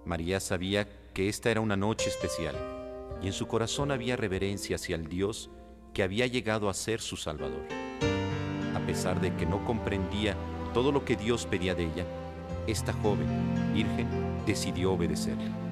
María sabía que esta era una noche especial, y en su corazón había reverencia hacia el Dios que había llegado a ser su Salvador. A pesar de que no comprendía todo lo que Dios pedía de ella, esta joven, virgen, decidió obedecerle.